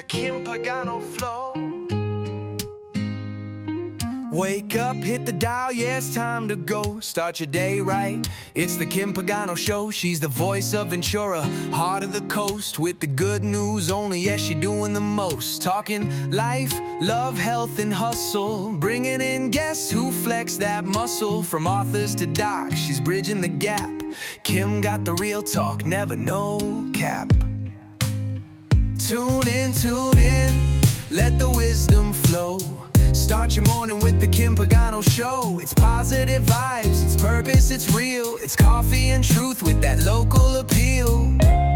Kim Pagano flow. Wake up, hit the dial, yeah, it's time to go. Start your day right, it's the Kim Pagano Show. She's the voice of Ventura, heart of the coast. With the good news only, yeah, she doing the most. Talking life, love, health, and hustle. Bringing in guests who flex that muscle. From authors to docs, she's bridging the gap. Kim got the real talk, never no cap. Tune in, let the wisdom flow. Start your morning with the Kim Pagano Show. It's positive vibes, it's purpose, it's real. It's coffee and truth with that local appeal.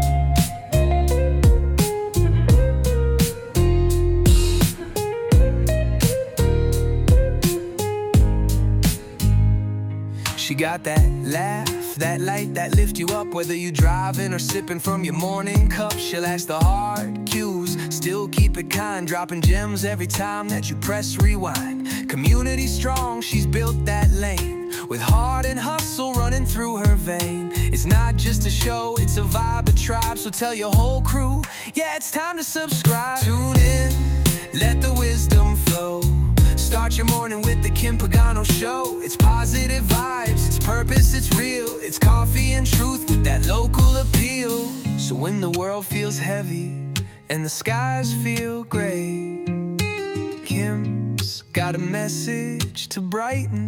She got that laugh, that light that lift you up. Whether you driving or sipping from your morning cup, she'll ask the hard cues, still keep it kind, dropping gems every time that you press rewind. Community strong, she's built that lane, with heart and hustle running through her vein. It's not just a show, it's a vibe, a tribe. So tell your whole crew, yeah, it's time to subscribe. Tune in, let the wisdom flow. Start your morning with the Kim Pagano Show. It's positive vibes, it's purpose, it's real. It's coffee and truth with that local appeal. So when the world feels heavy and the skies feel gray, Kim's got a message to brighten.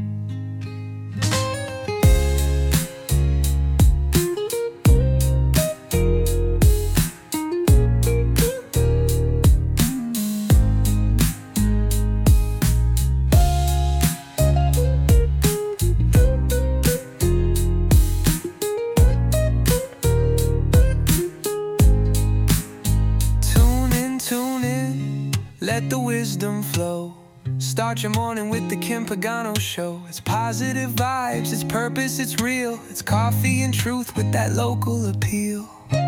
Let the wisdom flow. Start your morning with the Kim Pagano Show. It's positive vibes, it's purpose, it's real. It's coffee and truth with that local appeal.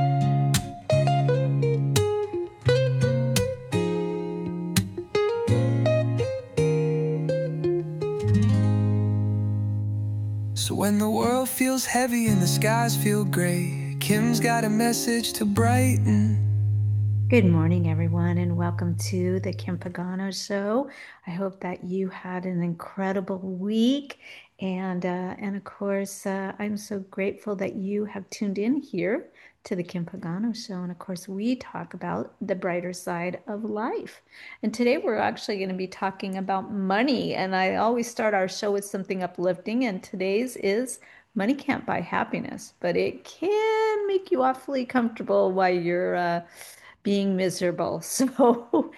So when the world feels heavy and the skies feel gray, Kim's got a message to brighten. Good morning, everyone, and welcome to the Kim Pagano Show. I hope that you had an incredible week, and of course, I'm so grateful that you have tuned in here to the Kim Pagano Show. And of course, we talk about the brighter side of life. And today, we're actually going to be talking about money. And I always start our show with something uplifting, and today's is money can't buy happiness, but it can make you awfully comfortable while you're being miserable. So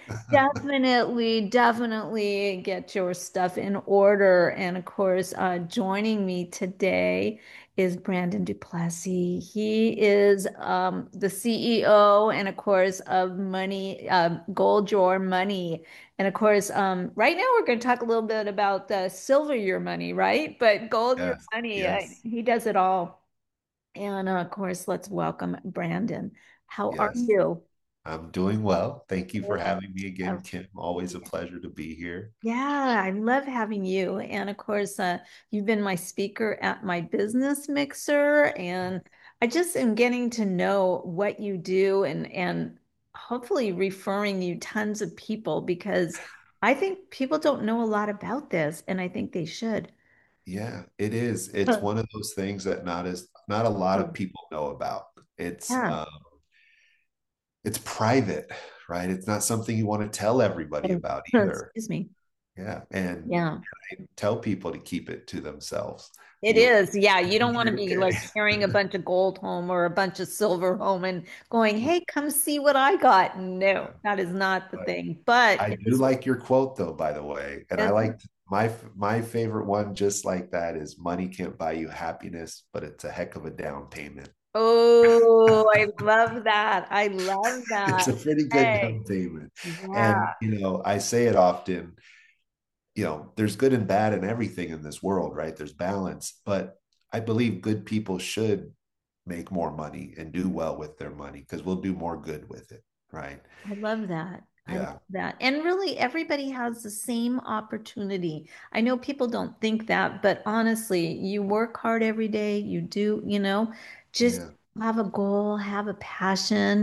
definitely get your stuff in order. And of course, joining me today is Brandon Duplessis. He is the CEO and of course of Money, Gold Your Money. And of course, right now we're going to talk a little bit about silver your money, right? But gold your Yes, money, yes, he does it all. And of course, let's welcome Brandon. How are yes. you? I'm doing well. Thank you for Yeah. having me again, Kim. Always a pleasure to be here. Yeah, I love having you. And of course, you've been my speaker at my business mixer, and I just am getting to know what you do and hopefully referring you tons of people because I think people don't know a lot about this, and I think they should. Yeah, it is. It's one of those things that not a lot of people know about. It's Yeah. um, it's private, right? It's not something you want to tell everybody about either. Excuse me. Yeah, and Yeah. I tell people to keep it to themselves. It You is. Yeah. You don't want to you're be okay. like carrying a bunch of gold home or a bunch of silver home and going, hey, come see what I got. No, that is not the But thing. But I it do is, like your quote though, by the way. And I like my favorite one just like that is money can't buy you happiness, but it's a heck of a down payment. oh, I love that. I love It's a that. pretty good Hey, down payment. yeah. And I say it often, there's good and bad in everything in this world, right? There's balance, but I believe good people should make more money and do well with their money because we'll do more good with it, right? I love that. I love Yeah. that. And really, everybody has the same opportunity. I know people don't think that, but honestly, you work hard every day. You do, just Yeah. have a goal, have a passion,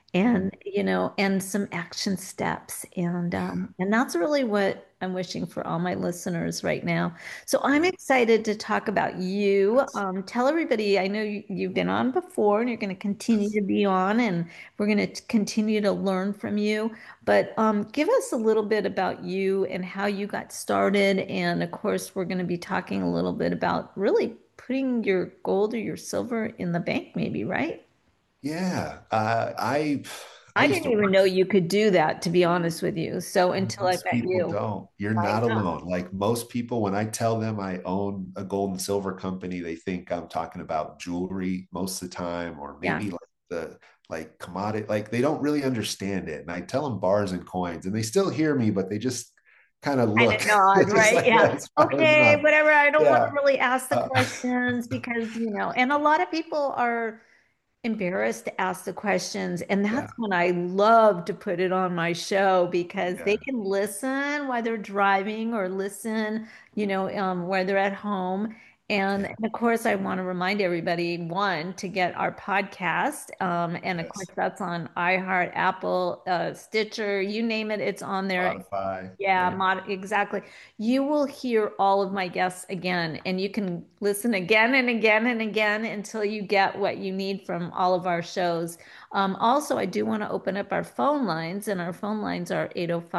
and and some action steps, and that's really what I'm wishing for all my listeners right now. So I'm Yeah. excited to talk about you. Yes. Tell everybody, I know you've been on before and you're going to continue Yes. to be on, and we're going to continue to learn from you. But give us a little bit about you and how you got started, and of course we're going to be talking a little bit about really putting your gold or your silver in the bank, maybe, right? Yeah. I I used didn't to even work. know you could do that, to be honest with you. So until I Most met people you, don't. You're I not know. alone. Like most people, when I tell them I own a gold and silver company, they think I'm talking about jewelry most of the time, or Yeah. maybe like the like commodity. Like they don't really understand it. And I tell them bars and coins, and they still hear me, but they just kind of Kind look. of nod, They're just right? like, Yeah. yeah, it's fine. It's Okay, not. whatever. I don't want to Yeah. really ask the Uh, questions because, and a lot of people are embarrassed to ask the questions. And yeah. that's when I love to put it on my show because they Yeah. can listen while they're driving or listen, while they're at home. Yeah. And of course, I want to remind everybody, one, to get our podcast. And of course, Yes. that's on iHeart, Apple, Stitcher, you name it, it's on there. Spotify. Yeah, Yeah. exactly. You will hear all of my guests again, and you can listen again and again and again until you get what you need from all of our shows. Also, I do want to open up our phone lines, and our phone lines are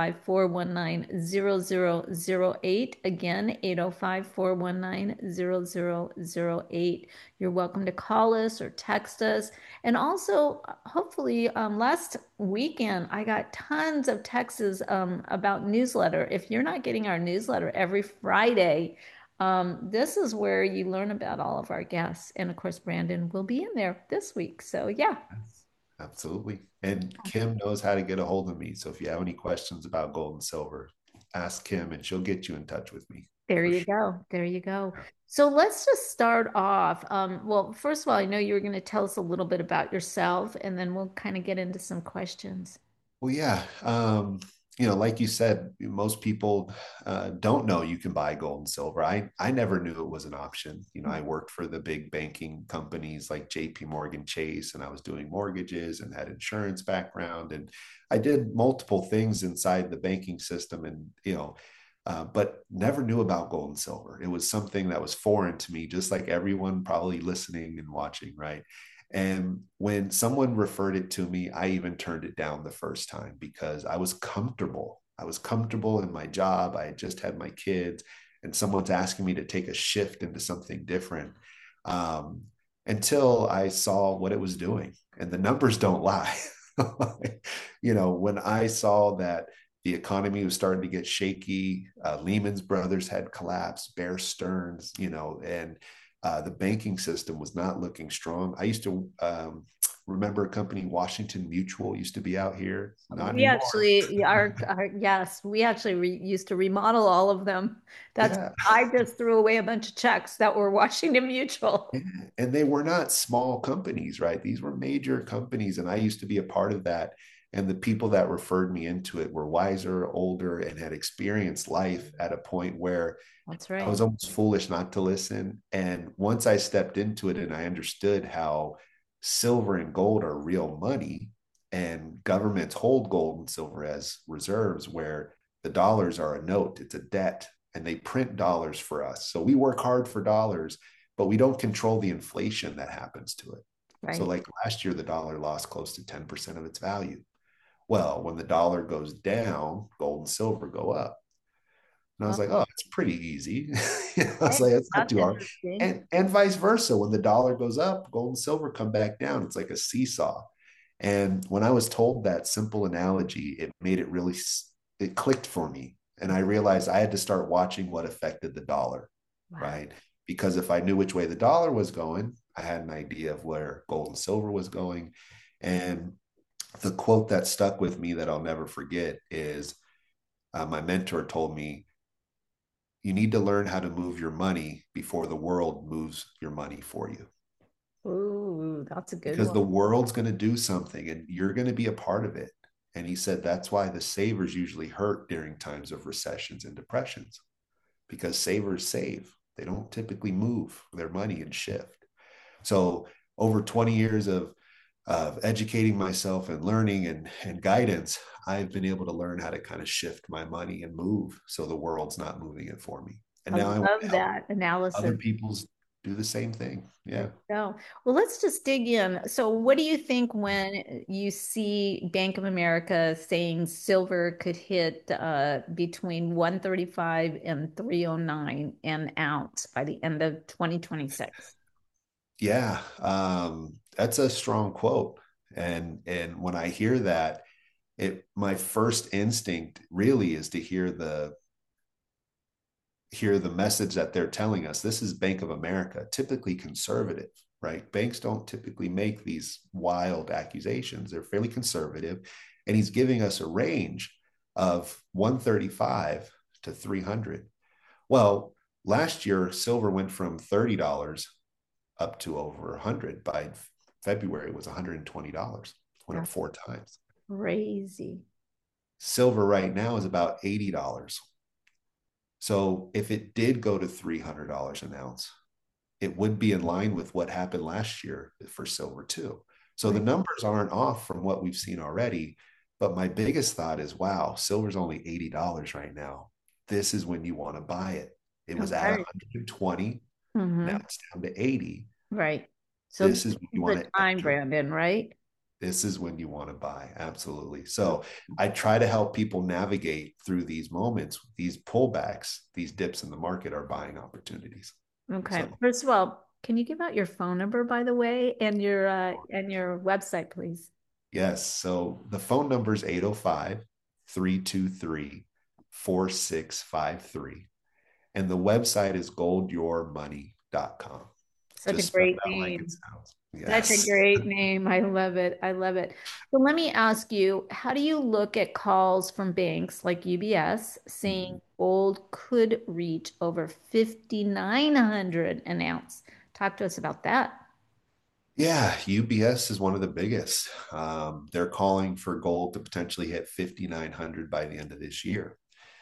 805-419-0008. Again, 805-419-0008. You're welcome to call us or text us. And also, hopefully, last weekend, I got tons of texts about newsletter. If you're not getting our newsletter every Friday, this is where you learn about all of our guests. And of course, Brandon will be in there this week. So, yeah, Yes, absolutely. And Kim knows how to get a hold of me. So if you have any questions about gold and silver, ask Kim and she'll get you in touch with me there for you sure. go. There you go. So, let's just start off. Well, first of all, I know you were going to tell us a little bit about yourself, and then we'll kind of get into some questions. Well, yeah. Like you said, most people don't know you can buy gold and silver. I never knew it was an option. I worked for the big banking companies like JP Morgan Chase, and I was doing mortgages and had insurance background. And I did multiple things inside the banking system but never knew about gold and silver. It was something that was foreign to me, just like everyone probably listening and watching, right? And when someone referred it to me, I even turned it down the first time because I was comfortable. I was comfortable in my job. I had just had my kids, and someone's asking me to take a shift into something different um, until I saw what it was doing. And the numbers don't lie. When I saw that the economy was starting to get shaky, Lehman's Brothers had collapsed, Bear Stearns, and the banking system was not looking strong. I used to remember a company, Washington Mutual, used to be out here. Not We anymore. actually yes, we actually used to remodel all of them. That's Yeah. I just threw away a bunch of checks that were Washington Mutual. Yeah. And they were not small companies, right? These were major companies. And I used to be a part of that. And the people that referred me into it were wiser, older, and had experienced life at a point where That's I right. was almost foolish not to listen. And once I stepped into it and I understood how silver and gold are real money, and governments hold gold and silver as reserves, where the dollars are a note, it's a debt, and they print dollars for us. So we work hard for dollars, but we don't control the inflation that happens to it. So, Right. like last year, the dollar lost close to 10% of its value. Well, when the dollar goes down, gold and silver go up. And I was Oh, like, oh, it's pretty easy. I was okay. like, it's not That's too hard. interesting. And vice versa. When the dollar goes up, gold and silver come back down. It's like a seesaw. And when I was told that simple analogy, it made it really, it clicked for me. And I realized I had to start watching what affected the dollar, Wow. right? Because if I knew which way the dollar was going, I had an idea of where gold and silver was going. And the quote that stuck with me that I'll never forget is my mentor told me, you need to learn how to move your money before the world moves your money for you, Ooh, that's a good because one. the world's going to do something and you're going to be a part of it. And he said that's why the savers usually hurt during times of recessions and depressions, because savers save. They don't typically move their money and shift. So over 20 years of of educating myself and learning and guidance, I've been able to learn how to kind of shift my money and move so the world's not moving it for me. And I now I want to love help that other analysis. people's do the same thing. There Yeah. you go. Well, let's just dig in. So, what do you think when you see Bank of America saying silver could hit between 135 and 309 an ounce by the end of 2026? Yeah. That's a strong quote. And when I hear that, it my first instinct really is to hear the message that they're telling us. This is Bank of America, typically conservative, right? Banks don't typically make these wild accusations. They're fairly conservative. And he's giving us a range of 135 to 300. Well, last year, silver went from $30 up to over 100. By February, it was $120. Went up That's 4 times. crazy. Silver right now is about $80. So if it did go to $300 an ounce, it would be in line with what happened last year for silver too. So the Right. numbers aren't off from what we've seen already. But my biggest thought is, wow, silver's only $80 right now. This is when you want to buy it. It was at Okay. 120. Now Hmm. it's down to 80. Right. So, this This is when you is want the to time, enter. Brandon, right? This is when you want to buy. Absolutely. So I try to help people navigate through these moments, these pullbacks, these dips in the market are buying opportunities. Okay. So First of all, can you give out your phone number, by the way, and your website, please? yes. So the phone number is 805-323-4653. And the website is goldyourmoney.com. Such a Just spell it great out like it name. sounds. Such a Yes. great name. I love it. I love it. So let me ask you, how do you look at calls from banks like UBS saying gold could reach over 5,900 an ounce? Talk to us about that. Yeah, UBS is one of the biggest. They're calling for gold to potentially hit 5,900 by the end of this year.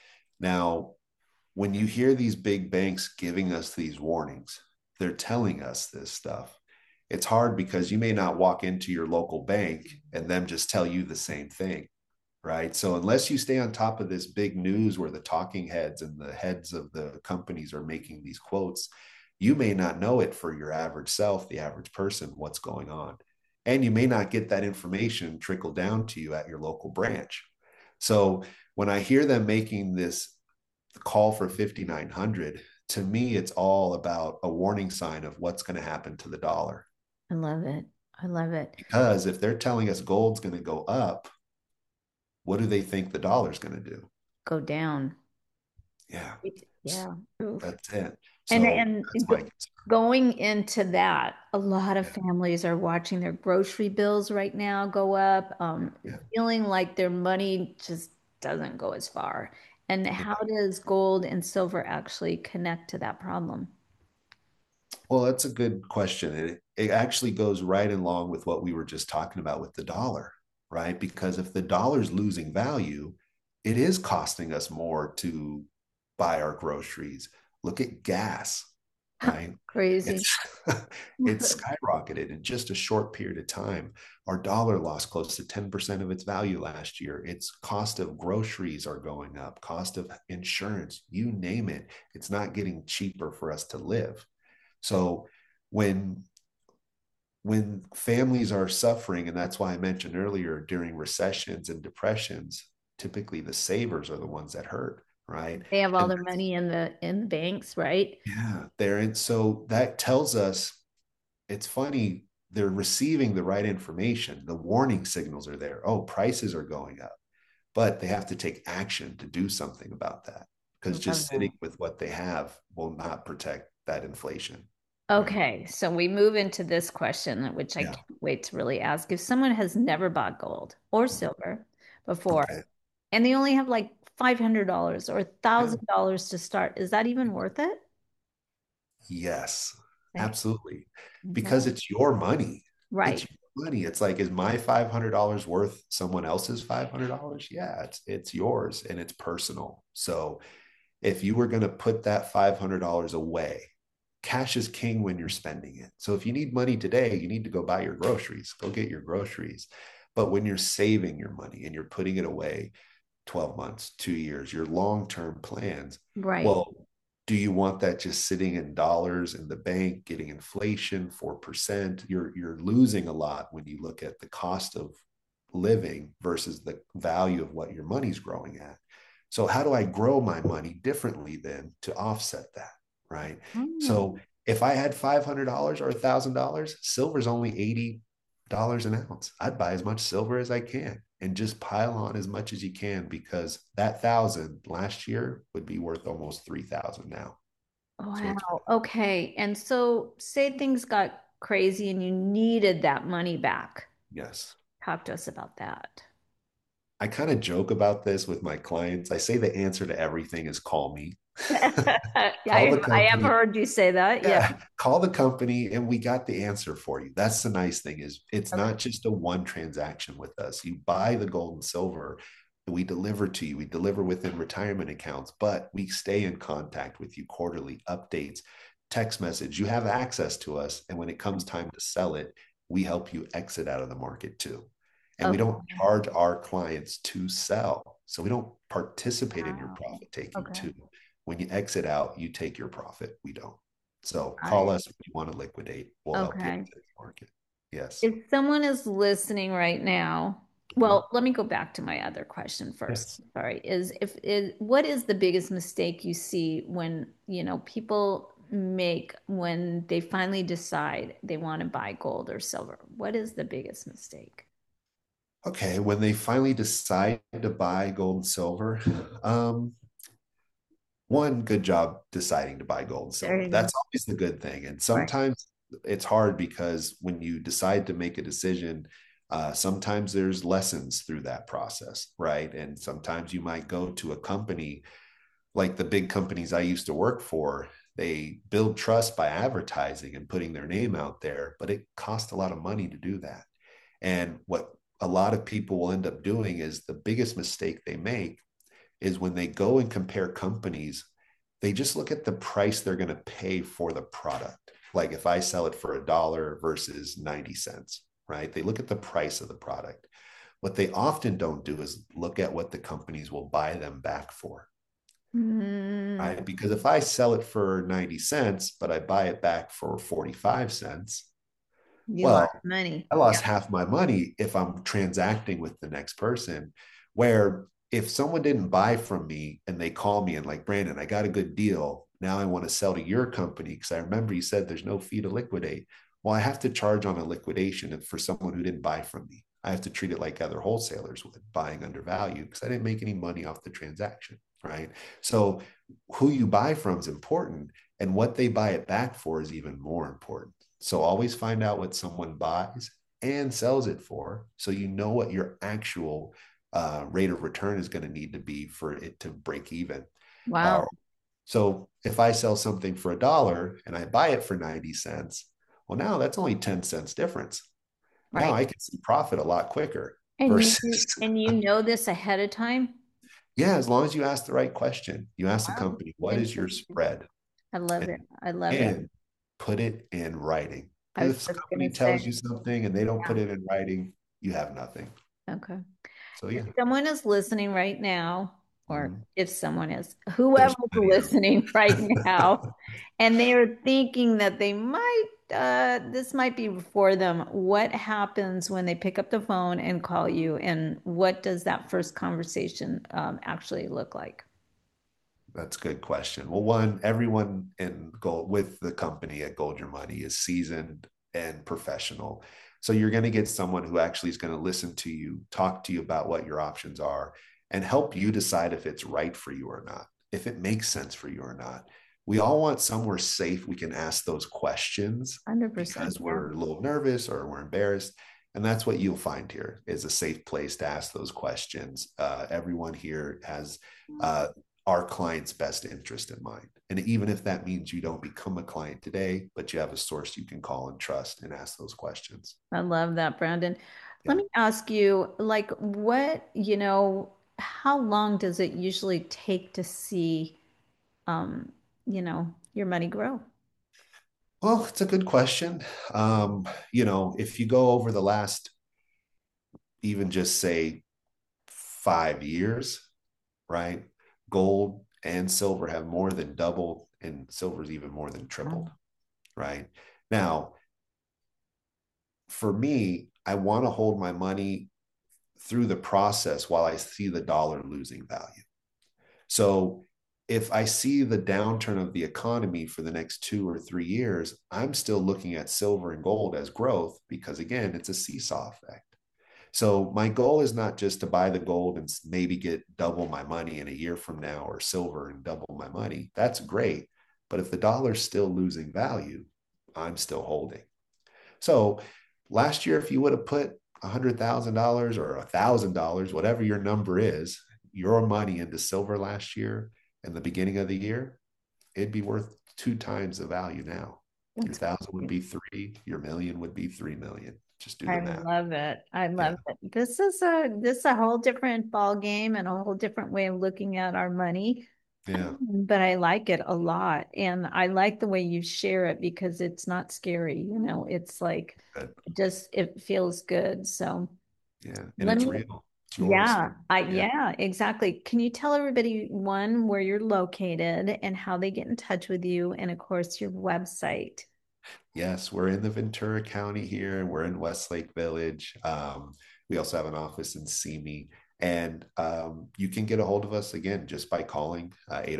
Now, when you hear these big banks giving us these warnings, they're telling us this stuff. It's hard because you may not walk into your local bank and them just tell you the same thing, right? So unless you stay on top of this big news where the talking heads and the heads of the companies are making these quotes, you may not know it for your average self, the average person, what's going on. And you may not get that information trickle down to you at your local branch. So when I hear them making this call for 5,900, to me, it's all about a warning sign of what's going to happen to the dollar. I love it. I love it. Because if they're telling us gold's going to go up, what do they think the dollar's going to do? Go down. Yeah, Yeah. Oof. that's it. And So that's my concern. going into that, a lot of Yeah, families are watching their grocery bills right now go up, yeah, feeling like their money just doesn't go as far. And how yeah. does gold and silver actually connect to that problem? Well, that's a good question. It actually goes right along with what we were just talking about with the dollar, right? Because if the dollar's losing value, it is costing us more to buy our groceries. Look at gas, right? Crazy. It's it's skyrocketed in just a short period of time. Our dollar lost close to 10% of its value last year. Its cost of groceries are going up, cost of insurance, you name it. It's not getting cheaper for us to live. So when when families are suffering, and that's why I mentioned earlier during recessions and depressions, typically the savers are the ones that hurt, right? They have all And their money in the banks, right? yeah, they're in. So that tells us it's funny, they're receiving the right information. The warning signals are there. Oh, prices are going up, but they have to take action to do something about that I because love just that. sitting with what they have will not protect that inflation, right? Okay, so we move into this question, which I Yeah. can't wait to really ask. If someone has never bought gold or silver before, Okay. and they only have like $500 or Yeah. $1,000 to start, is that even worth it? Yes, Okay. absolutely. Because Okay. it's your money. It's Right. your money. It's like, is my $500 worth someone else's $500? Yeah, it's yours and it's personal. So if you were going to put that $500 away, cash is king when you're spending it. So if you need money today, you need to go buy your groceries, go get your groceries. But when you're saving your money and you're putting it away 12 months, 2 years, your long term plans, Right. well, do you want that just sitting in dollars in the bank, getting inflation 4%? You're losing a lot when you look at the cost of living versus the value of what your money's growing at. So how do I grow my money differently then to offset that? Right. Mm, So if I had $500 or $1,000, silver's only $80 an ounce. I'd buy as much silver as I can and just pile on as much as you can, because that thousand last year would be worth almost 3,000 now. So it's, wow. Okay. And so say things got crazy and you needed that money back. yes. Talk to us about that. I kind of joke about this with my clients. I say the answer to everything is call me. Call the I have company. heard you say that. Yeah. Yeah, call the company and we got the answer for you. That's the nice thing, is it's Okay. not just a one transaction with us. You buy the gold and silver, we deliver to you. We deliver within retirement accounts, but we stay in contact with you quarterly, updates, text message. You have access to us, and when it comes time to sell it, we help you exit out of the market too. And we Okay. don't charge our clients to sell. So we don't participate in your Wow. profit taking Okay. too. When you exit out, you take your profit. We don't. So Got call it. us if you want to liquidate. We'll help you Okay. exit the market. Yes. If someone is listening right now, Mhm. well, let me go back to my other question first. Yes. Sorry, what is the biggest mistake you see when, people make when they finally decide they want to buy gold or silver? What is the biggest mistake? Okay. When they finally decide to buy gold and silver, um, one, good job deciding to buy gold and There silver. you go. That's always the good thing. And Right. sometimes it's hard because when you decide to make a decision, sometimes there's lessons through that process, right? And sometimes you might go to a company like the big companies I used to work for. They build trust by advertising and putting their name out there, but it costs a lot of money to do that. And what a lot of people will end up doing is the biggest mistake they make is when they go and compare companies, they just look at the price they're going to pay for the product. Like if I sell it for $1 versus 90 cents, right? They look at the price of the product. What they often don't do is look at what the companies will buy them back for, Mm, right? Because if I sell it for 90 cents, but I buy it back for 45 cents, you lost well, money. I Yeah. lost half my money if I'm transacting with the next person. Where if someone didn't buy from me and they call me and like, Brandon, I got a good deal. Now I want to sell to your company because I remember you said there's no fee to liquidate. Well, I have to charge on a liquidation for someone who didn't buy from me. I have to treat it like other wholesalers would, buying undervalued, because I didn't make any money off the transaction, right? So who you buy from is important, and what they buy it back for is even more important. So always find out what someone buys and sells it for, so you know what your actual rate of return is going to need to be for it to break even. Uh, Wow. so if I sell something for $1 and I buy it for 90 cents, well, now that's only 10 cents difference. Now Right. I can see profit a lot quicker And you versus, and you know this ahead of time? yeah, as long as you ask the right question. You ask the Wow. company, what is your Interesting. spread? I love And, it. I love it. and put it in writing. I Because was if the just gonna company say, tells you something and they don't put yeah. it in writing, you have nothing. Okay. So If yeah. someone is listening right now, or Mhm. if someone is, There's whoever's plenty of them. listening right now, and they are thinking that this might be for them, what happens when they pick up the phone and call you, and what does that first conversation actually look like? That's a good question. Well, one, everyone in gold with the company at Gold Your Money is seasoned and professional. So you're going to get someone who actually is going to listen to you, talk to you about what your options are, and help you decide if it's right for you or not, if it makes sense for you or not. We all want somewhere safe we can ask those questions 100%. because Yeah. we're a little nervous or we're embarrassed. And that's what you'll find here, is a safe place to ask those questions. Everyone here has uh, our client's best interest in mind. And even if that means you don't become a client today, but you have a source you can call and trust and ask those questions. I love that, Brandon. Let Yeah. me ask you, like, how long does it usually take to see, your money grow? Well, it's a good question. If you go over the last, even just say 5 years, right? Gold and silver have more than doubled, and silver's even more than tripled, right? Now, for me, I want to hold my money through the process while I see the dollar losing value. So if I see the downturn of the economy for the next 2 or 3 years, I'm still looking at silver and gold as growth because, again, it's a seesaw effect. So my goal is not just to buy the gold and maybe get double my money in a year from now, or silver and double my money. That's great. But if the dollar's still losing value, I'm still holding. So last year, if you would have put $100,000 or $1,000, whatever your number is, your money into silver last year and the beginning of the year, it'd be worth 2 times the value now. Your 1,000 would be 3, your million would be 3 million. Just do the math. I love it. I love it. This is a whole different ball game and a whole different way of looking at our money. Yeah. But I like it a lot. And I like the way you share it because it's not scary. It's like, it feels good. So yeah. And it's real. It's yours. Yeah, exactly. Can you tell everybody, one, where you're located and how they get in touch with you, and of course your website? Yes, we're in the Ventura County here. We're in Westlake Village. We also have an office in Simi. And you can get a hold of us, again, just by calling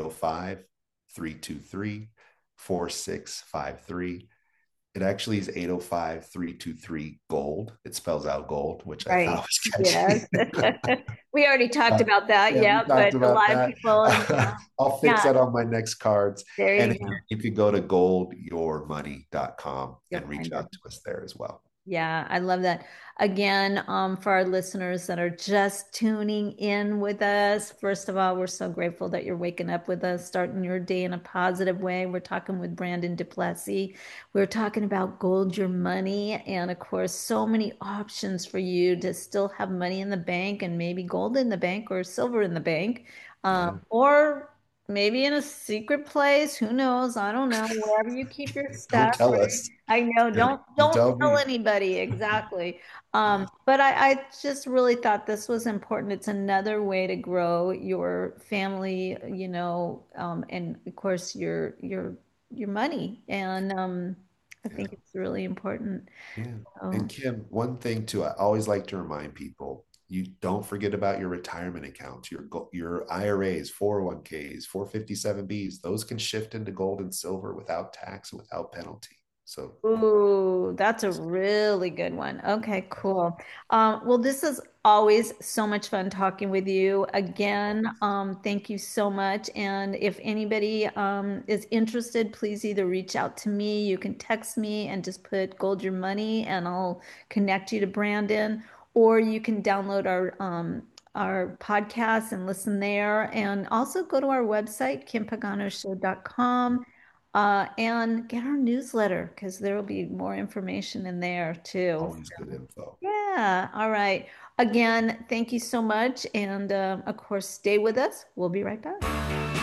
805-323-4653. It actually is 805-323-GOLD. It spells out gold, which I thought was catchy. Yes. We already talked about that. But a lot of people. I'll fix that on my next cards. There you can go to goldyourmoney.com and reach out to us there as well. Yeah, I love that. Again, for our listeners that are just tuning in with us, first of all, we're so grateful that you're waking up with us, starting your day in a positive way. We're talking with Brandon Duplessis. We're talking about Gold Your Money, and of course, so many options for you to still have money in the bank, and maybe gold in the bank or silver in the bank, or maybe in a secret place. Who knows? I don't know. Wherever you keep your stuff. Don't tell us. I know. Don't tell anybody. Exactly. But I just really thought this was important. It's another way to grow your family, and of course your money. And I think it's really important. Yeah. And Kim, one thing too, I always like to remind people, you don't forget about your retirement accounts, your IRAs, 401ks, 457Bs. Those can shift into gold and silver without tax and without penalty. So, ooh, that's a really good one. Okay, cool. Well, this is always so much fun talking with you. Again, thank you so much. And if anybody is interested, please either reach out to me. You can text me and just put Gold Your Money, and I'll connect you to Brandon. Or you can download our podcast and listen there. And also go to our website, kimpaganoshow.com. And get our newsletter because there will be more information in there too. Always good info. Yeah. All right. Again, thank you so much. And of course, stay with us. We'll be right back.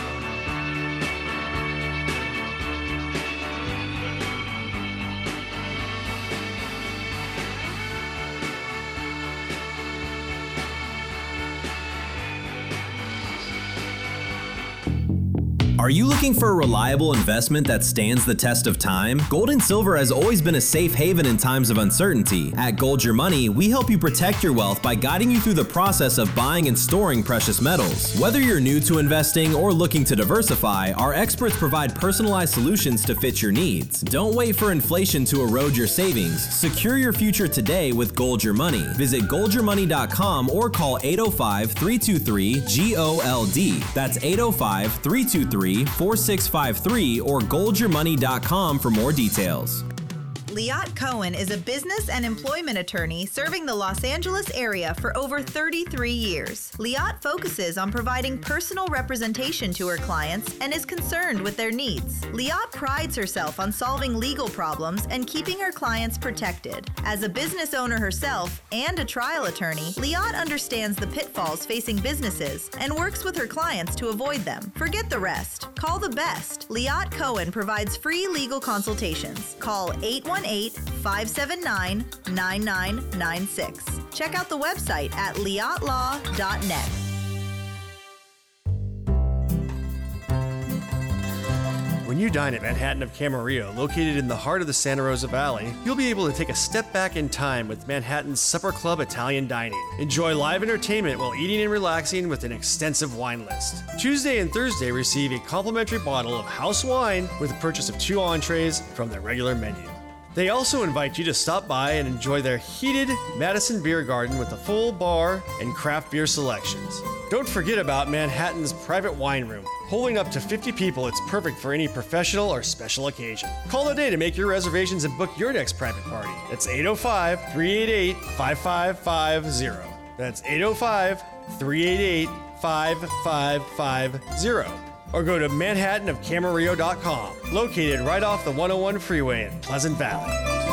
Are you looking for a reliable investment that stands the test of time? Gold and silver has always been a safe haven in times of uncertainty. At Gold Your Money, we help you protect your wealth by guiding you through the process of buying and storing precious metals. Whether you're new to investing or looking to diversify, our experts provide personalized solutions to fit your needs. Don't wait for inflation to erode your savings. Secure your future today with Gold Your Money. Visit goldyourmoney.com or call 805-323-GOLD. That's 805-323-4653 or goldyourmoney.com for more details. Liat Cohen is a business and employment attorney serving the Los Angeles area for over 33 years. Liat focuses on providing personal representation to her clients and is concerned with their needs. Liat prides herself on solving legal problems and keeping her clients protected. As a business owner herself and a trial attorney, Liat understands the pitfalls facing businesses and works with her clients to avoid them. Forget the rest. Call the best. Liat Cohen provides free legal consultations. Call 818-579-9996. Check out the website at liatlaw.net. When you dine at Manhattan of Camarillo, located in the heart of the Santa Rosa Valley, you'll be able to take a step back in time with Manhattan's Supper Club Italian Dining. Enjoy live entertainment while eating and relaxing with an extensive wine list. Tuesday and Thursday receive a complimentary bottle of house wine with the purchase of 2 entrees from their regular menu. They also invite you to stop by and enjoy their heated Madison Beer Garden with a full bar and craft beer selections. Don't forget about Manhattan's private wine room. Holding up to 50 people, it's perfect for any professional or special occasion. Call today to make your reservations and book your next private party. That's 805-388-5550. That's 805-388-5550. Or go to manhattanofcamarillo.com, located right off the 101 freeway in Pleasant Valley.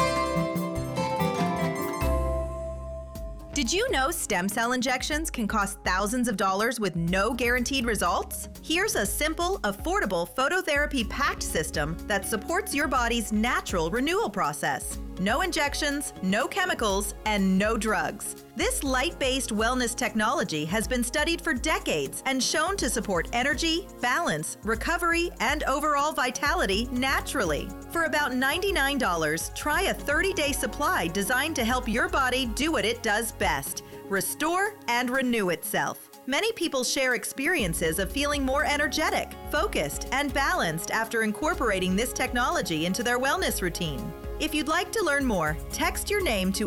Did you know stem cell injections can cost thousands of dollars with no guaranteed results? Here's a simple, affordable phototherapy packed system that supports your body's natural renewal process. No injections, no chemicals, and no drugs. This light-based wellness technology has been studied for decades and shown to support energy, balance, recovery, and overall vitality naturally. For about $99, try a 30-day supply designed to help your body do what it does best: restore and renew itself. Many people share experiences of feeling more energetic, focused, and balanced after incorporating this technology into their wellness routine. If you'd like to learn more, text your name to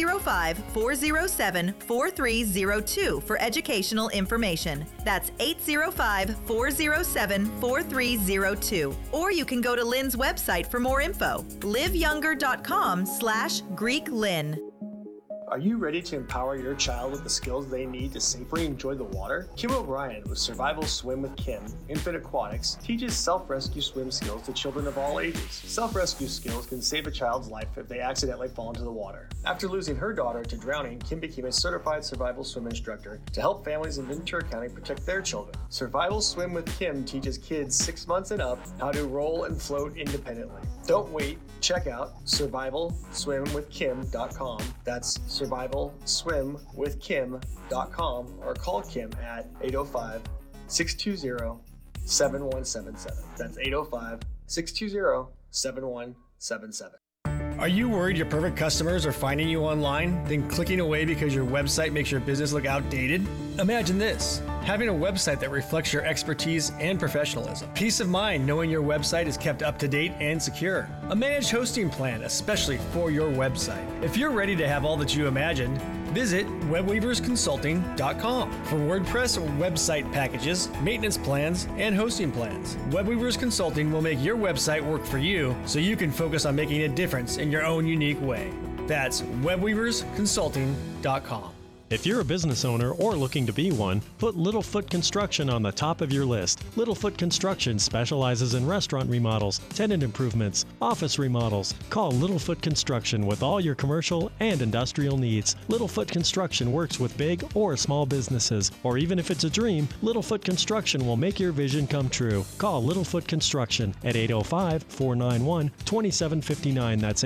805-407-4302 for educational information. That's 805-407-4302. Or you can go to Lynn's website for more info, liveyounger.com/GreekLynn. Are you ready to empower your child with the skills they need to safely enjoy the water? Kim O'Brien with Survival Swim with Kim, Infant Aquatics, teaches self-rescue swim skills to children of all ages. Self-rescue skills can save a child's life if they accidentally fall into the water. After losing her daughter to drowning, Kim became a certified survival swim instructor to help families in Ventura County protect their children. Survival Swim with Kim teaches kids 6 months and up how to roll and float independently. Don't wait. Check out survivalswimwithkim.com. That's survivalswimwithkim.com, or call Kim at 805-620-7177. That's 805-620-7177. Are you worried your perfect customers are finding you online, then clicking away because your website makes your business look outdated? Imagine this: having a website that reflects your expertise and professionalism. Peace of mind knowing your website is kept up to date and secure. A managed hosting plan, especially for your website. If you're ready to have all that you imagined, visit webweaversconsulting.com for WordPress website packages, maintenance plans, and hosting plans. Webweavers Consulting will make your website work for you so you can focus on making a difference in your own unique way. That's webweaversconsulting.com. If you're a business owner or looking to be one, put Littlefoot Construction on the top of your list. Littlefoot Construction specializes in restaurant remodels, tenant improvements, office remodels. Call Littlefoot Construction with all your commercial and industrial needs. Littlefoot Construction works with big or small businesses, or even if it's a dream, Littlefoot Construction will make your vision come true. Call Littlefoot Construction at 805-491-2759. That's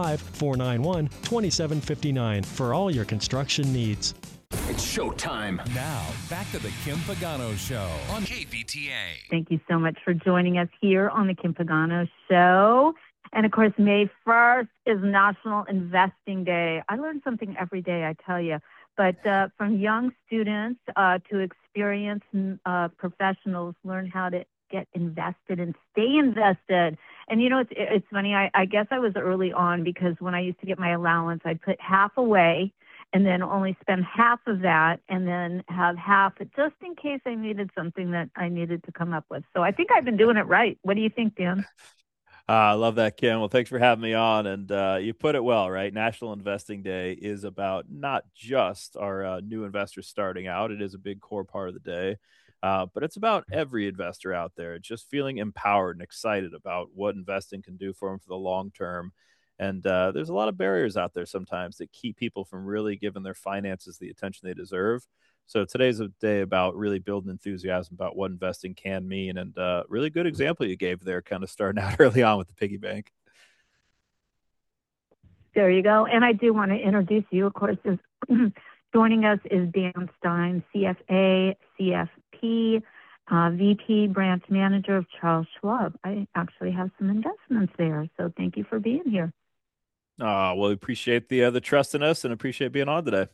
805-491-2759 for all your construction needs. It's showtime. Now, back to the Kim Pagano Show on KVTA. Thank you so much for joining us here on the Kim Pagano Show. And of course, May 1st is National Investing Day. I learn something every day, I tell you. But from young students to experienced professionals, learn how to get invested and stay invested. And, you know, it's funny. I guess I was early on, because when I used to get my allowance, I'd put half away and then only spend half of that, and then have half just in case I needed something that I needed to come up with. So I think I've been doing it right. What do you think, Dan? I love that, Kim. Well, thanks for having me on. And you put it well, right? National Investing Day is about not just our new investors starting out. It is a big core part of the day, but it's about every investor out there just feeling empowered and excited about what investing can do for them for the long term. And there's a lot of barriers out there sometimes that keep people from really giving their finances the attention they deserve. So today's a day about really building enthusiasm about what investing can mean, and really good example you gave there, kind of starting out early on with the piggy bank. There you go. And I do want to introduce you, of course, joining us is Dan Stein, CFA, CFP, VP Branch Manager of Charles Schwab. I actually have some investments there, so thank you for being here. Well, we appreciate the trust in us and appreciate being on today.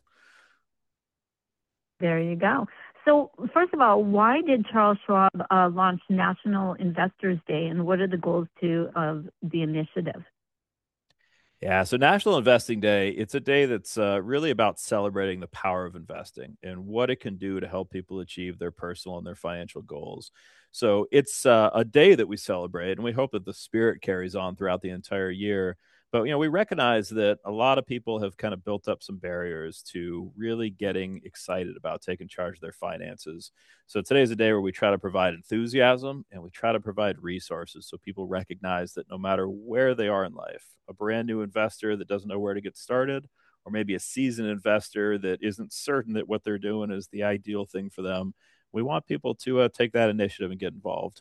There you go. So first of all, why did Charles Schwab launch National Investors Day, and what are the goals of the initiative? Yeah, so National Investing Day, it's a day that's really about celebrating the power of investing and what it can do to help people achieve their personal and their financial goals. So it's a day that we celebrate, and we hope that the spirit carries on throughout the entire year. But, we recognize that a lot of people have kind of built up some barriers to really getting excited about taking charge of their finances. So today is a day where we try to provide enthusiasm and we try to provide resources so people recognize that no matter where they are in life, a brand new investor that doesn't know where to get started, or maybe a seasoned investor that isn't certain that what they're doing is the ideal thing for them, we want people to take that initiative and get involved.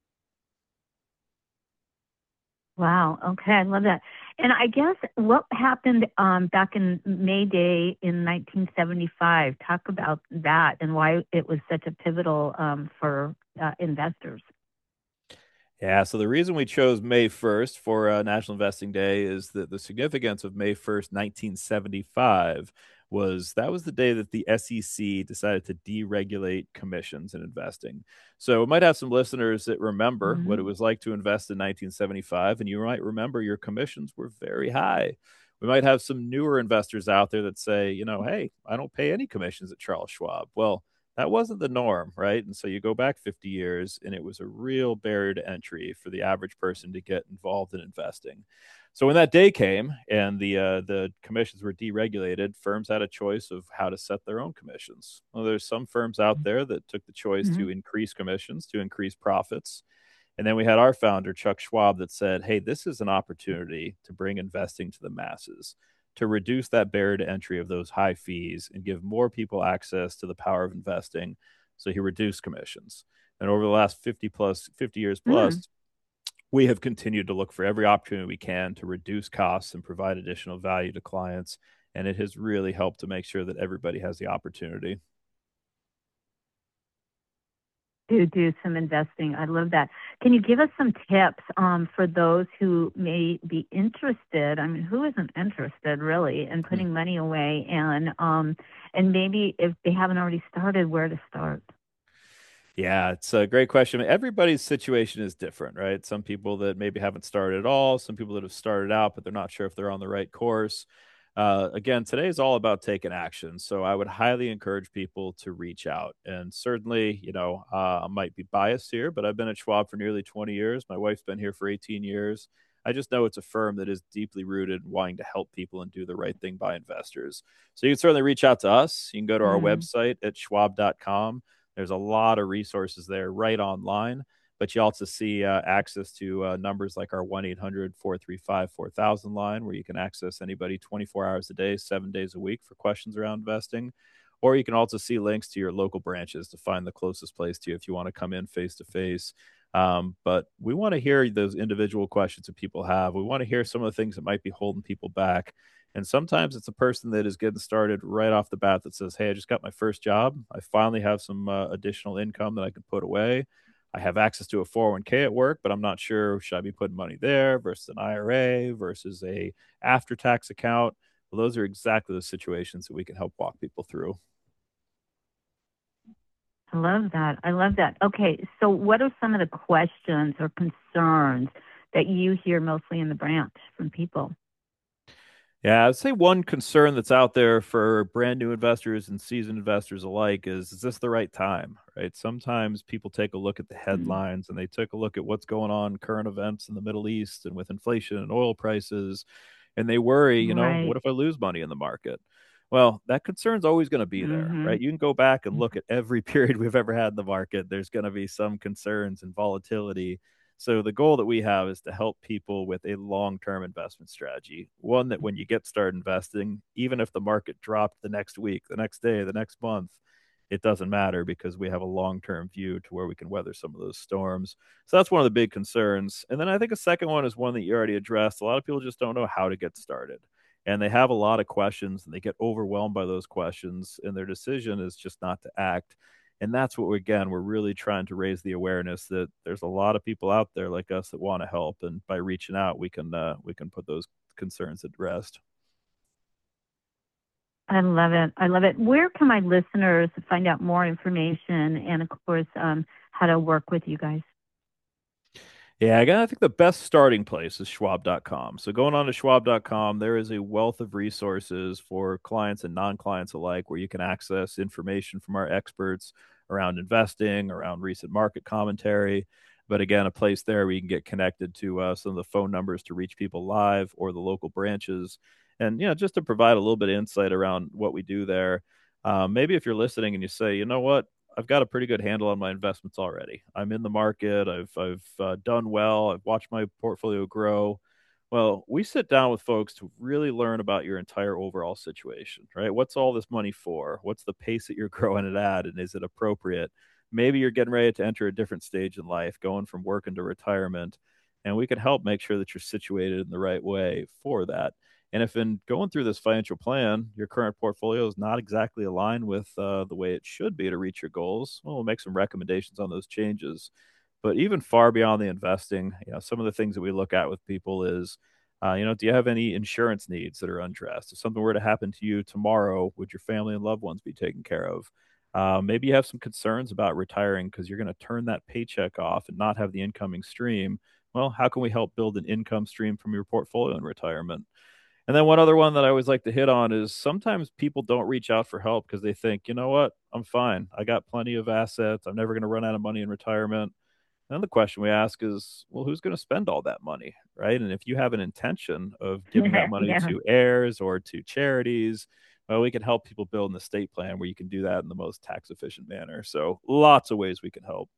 Wow. Okay. I love that. And I guess what happened back in May Day in 1975, talk about that and why it was such a pivotal for investors. Yeah, so the reason we chose May 1st for National Investing Day is that the significance of May 1st, 1975 was the day that the SEC decided to deregulate commissions in investing. So we might have some listeners that remember what it was like to invest in 1975, and you might remember your commissions were very high. We might have some newer investors out there that say, hey, I don't pay any commissions at Charles Schwab. Well, that wasn't the norm, right? And so you go back 50 years, and it was a real barrier to entry for the average person to get involved in investing. So when that day came and the commissions were deregulated, firms had a choice of how to set their own commissions. Well, there's some firms out there that took the choice to increase commissions, to increase profits. And then we had our founder, Chuck Schwab, that said, hey, this is an opportunity to bring investing to the masses, to reduce that barrier to entry of those high fees and give more people access to the power of investing. So he reduced commissions. And over the last 50 years plus, we have continued to look for every opportunity we can to reduce costs and provide additional value to clients. And it has really helped to make sure that everybody has the opportunity to do some investing. I love that. Can you give us some tips for those who may be interested? I mean, who isn't interested really in putting money away, and maybe if they haven't already started, where to start? Yeah, it's a great question. Everybody's situation is different, right? Some people that maybe haven't started at all, some people that have started out, but they're not sure if they're on the right course. Again, today is all about taking action. So I would highly encourage people to reach out. And certainly, I might be biased here, but I've been at Schwab for nearly 20 years. My wife's been here for 18 years. I just know it's a firm that is deeply rooted in wanting to help people and do the right thing by investors. So you can certainly reach out to us. You can go to our website at schwab.com. There's a lot of resources there right online, but you also see access to numbers like our 1-800-435-4000 line, where you can access anybody 24 hours a day, 7 days a week for questions around investing. Or you can also see links to your local branches to find the closest place to you if you want to come in face to face. But we want to hear those individual questions that people have. We want to hear some of the things that might be holding people back. And sometimes it's a person that is getting started right off the bat that says, hey, I just got my first job. I finally have some additional income that I can put away. I have access to a 401k at work, but I'm not sure, should I be putting money there versus an IRA versus a after-tax account? Well, those are exactly the situations that we can help walk people through. I love that. I love that. Okay, so what are some of the questions or concerns that you hear mostly in the branch from people? Yeah, I'd say one concern that's out there for brand new investors and seasoned investors alike is this the right time, right? Sometimes people take a look at the headlines and they take a look at what's going on, current events in the Middle East and with inflation and oil prices, and they worry, Right. what if I lose money in the market? Well, that concern's always going to be there, Mm-hmm. right? You can go back and look at every period we've ever had in the market. There's going to be some concerns and volatility. So the goal that we have is to help people with a long-term investment strategy. One that when you get started investing, even if the market dropped the next week, the next day, the next month, it doesn't matter because we have a long-term view to where we can weather some of those storms. So that's one of the big concerns. And then I think a second one is one that you already addressed. A lot of people just don't know how to get started. And they have a lot of questions and they get overwhelmed by those questions, and their decision is just not to act. And that's what we're really trying to raise the awareness that there's a lot of people out there like us that want to help, and by reaching out we can put those concerns at rest. I love it. I love it. Where can my listeners find out more information and, of course, how to work with you guys? Yeah, again, I think the best starting place is schwab.com. So going on to schwab.com, there is a wealth of resources for clients and non-clients alike where you can access information from our experts around investing, around recent market commentary. But again, a place there where you can get connected to some of the phone numbers to reach people live or the local branches. And, just to provide a little bit of insight around what we do there. Maybe if you're listening and you say, you know what, I've got a pretty good handle on my investments already. I'm in the market. I've done well. I've watched my portfolio grow. Well, we sit down with folks to really learn about your entire overall situation, right? What's all this money for? What's the pace that you're growing it at? And is it appropriate? Maybe you're getting ready to enter a different stage in life, going from working to retirement. And we can help make sure that you're situated in the right way for that. And if in going through this financial plan, your current portfolio is not exactly aligned with the way it should be to reach your goals, well, we'll make some recommendations on those changes. But even far beyond the investing, some of the things that we look at with people is, do you have any insurance needs that are unaddressed? If something were to happen to you tomorrow, would your family and loved ones be taken care of? Maybe you have some concerns about retiring because you're going to turn that paycheck off and not have the incoming stream. Well, how can we help build an income stream from your portfolio in retirement? And then one other one that I always like to hit on is sometimes people don't reach out for help because they think, you know what, I'm fine. I got plenty of assets. I'm never going to run out of money in retirement. And then the question we ask is, well, who's going to spend all that money, right? And if you have an intention of giving that money Yeah. to heirs or to charities, well, we can help people build an estate plan where you can do that in the most tax efficient manner. So lots of ways we can help.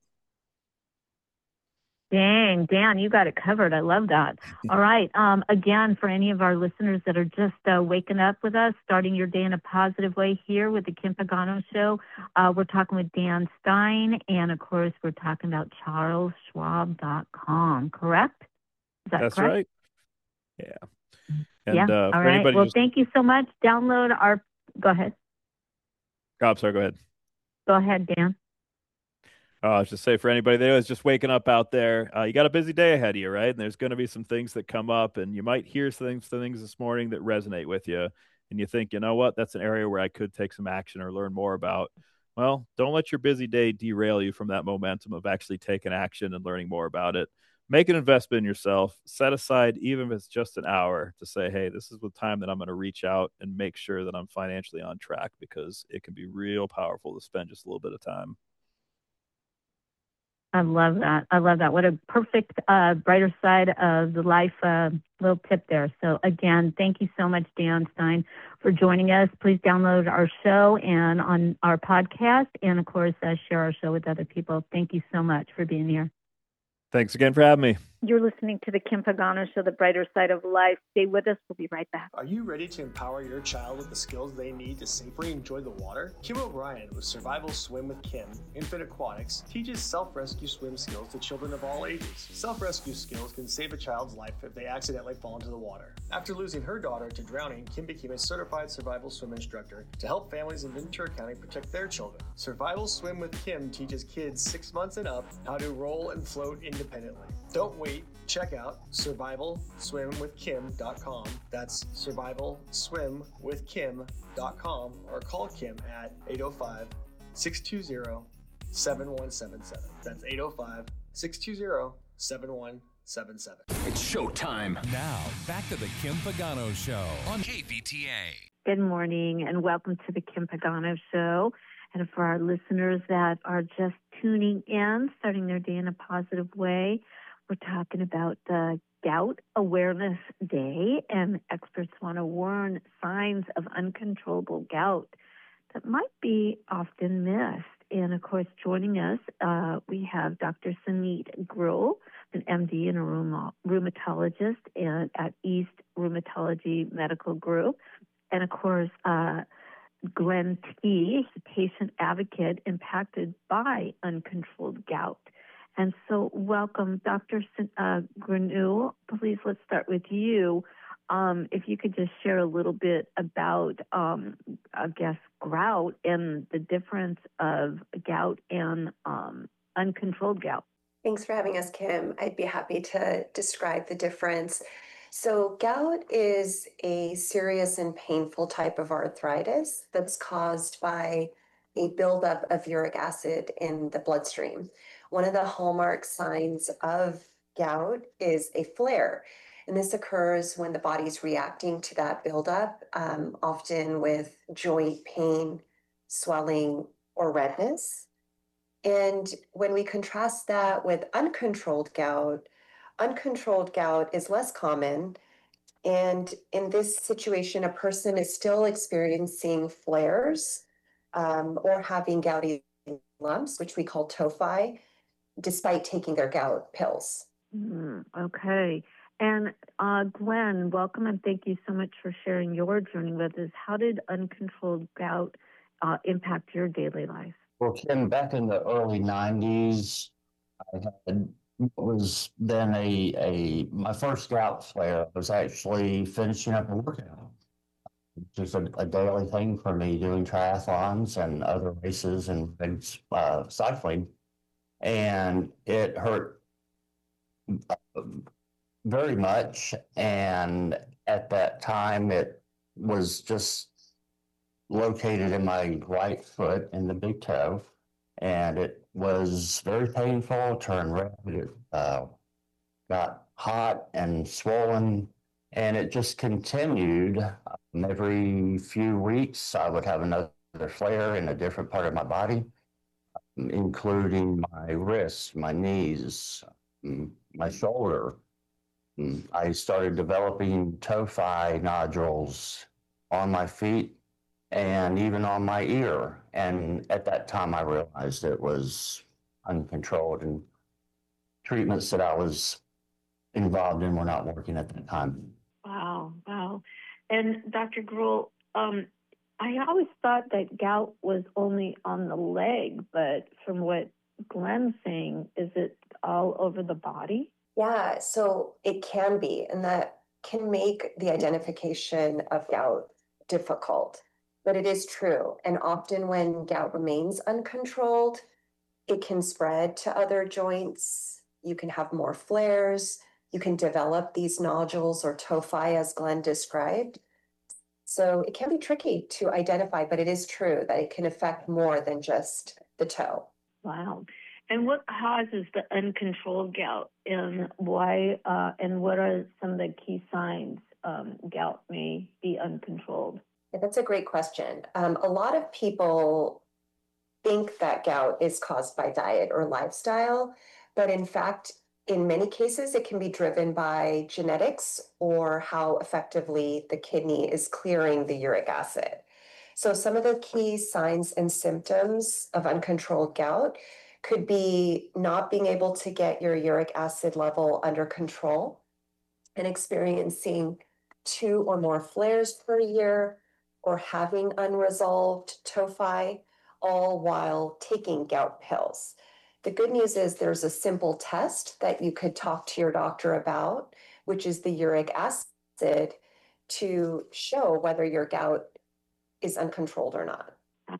Dang, Dan, you got it covered. I love that. All right. Again, for any of our listeners that are just waking up with us, starting your day in a positive way here with the Kim Pagano Show, we're talking with Dan Stein, and, of course, we're talking about CharlesSchwab.com, correct? Is that That's correct? right. Yeah. And, yeah. All right. Well, thank you so much. Download our – go ahead. Oh, sorry, go ahead. Go ahead, Dan. I was just say for anybody that is just waking up out there, you got a busy day ahead of you, right? And there's going to be some things that come up, and you might hear things this morning that resonate with you, and you think, you know what, that's an area where I could take some action or learn more about. Well, don't let your busy day derail you from that momentum of actually taking action and learning more about it. Make an investment in yourself. Set aside, even if it's just an hour, to say, hey, this is the time that I'm going to reach out and make sure that I'm financially on track, because it can be real powerful to spend just a little bit of time. I love that. I love that. What a perfect brighter side of the life little tip there. So, again, thank you so much, Dan Stein, for joining us. Please download our show and on our podcast, and, of course, share our show with other people. Thank you so much for being here. Thanks again for having me. You're listening to the Kim Pagano Show, the brighter side of life. Stay with us. We'll be right back. Are you ready to empower your child with the skills they need to safely enjoy the water? Kim O'Brien with Survival Swim with Kim, Infant Aquatics, teaches self-rescue swim skills to children of all ages. Self-rescue skills can save a child's life if they accidentally fall into the water. After losing her daughter to drowning, Kim became a certified survival swim instructor to help families in Ventura County protect their children. Survival Swim with Kim teaches kids 6 months and up how to roll and float independently. Don't wait. Check out survivalswimwithkim.com. That's survivalswimwithkim.com, or call Kim at 805-620-7177. That's 805-620-7177. 877. It's showtime. Now, back to the Kim Pagano Show on KVTA. Good morning and welcome to the Kim Pagano Show. And for our listeners that are just tuning in, starting their day in a positive way, we're talking about the Gout Awareness Day, and experts want to warn signs of uncontrollable gout that might be often missed. And of course, joining us, we have Dr. Sunit Grul, an MD and a rheumatologist at East Rheumatology Medical Group. And of course, Glenn T., patient advocate impacted by uncontrolled gout. And so welcome, Dr. Grul. Please, let's start with you. If you could just share a little bit about, gout and the difference of gout and uncontrolled gout. Thanks for having us, Kim. I'd be happy to describe the difference. So gout is a serious and painful type of arthritis that's caused by a buildup of uric acid in the bloodstream. One of the hallmark signs of gout is a flare. And this occurs when the body's reacting to that buildup, often with joint pain, swelling, or redness. And when we contrast that with uncontrolled gout is less common. And in this situation, a person is still experiencing flares or having gouty lumps, which we call tophi, despite taking their gout pills. Okay. And Glenn, welcome and thank you so much for sharing your journey with us. How did uncontrolled gout impact your daily life? Well, Kim, back in the early 90s, I had was then my first gout flare. I was actually finishing up a workout, just a daily thing for me, doing triathlons and other races and cycling. And it hurt very much. And at that time, it was just located in my right foot in the big toe. And it was very painful, turned red. It got hot and swollen. And it just continued. Every few weeks, I would have another flare in a different part of my body, including my wrists, my knees, my shoulder. I started developing tophi nodules on my feet and even on my ear. And at that time, I realized it was uncontrolled, and treatments that I was involved in were not working at that time. Wow. And Dr. Grul, I always thought that gout was only on the leg, but from what Glenn's saying, is it all over the body? Yeah, so it can be, and that can make the identification of gout difficult. But it is true. And often when gout remains uncontrolled, it can spread to other joints. You can have more flares. You can develop these nodules or tophi, as Glenn described. So it can be tricky to identify, but it is true that it can affect more than just the toe. Wow. And what causes the uncontrolled gout, and why? And what are some of the key signs gout may be uncontrolled? Yeah, that's a great question. A lot of people think that gout is caused by diet or lifestyle, but in fact, in many cases, it can be driven by genetics or how effectively the kidney is clearing the uric acid. So some of the key signs and symptoms of uncontrolled gout could be not being able to get your uric acid level under control and experiencing 2 or more flares per year, or having unresolved tophi, all while taking gout pills. The good news is there's a simple test that you could talk to your doctor about, which is the uric acid, to show whether your gout is uncontrolled or not.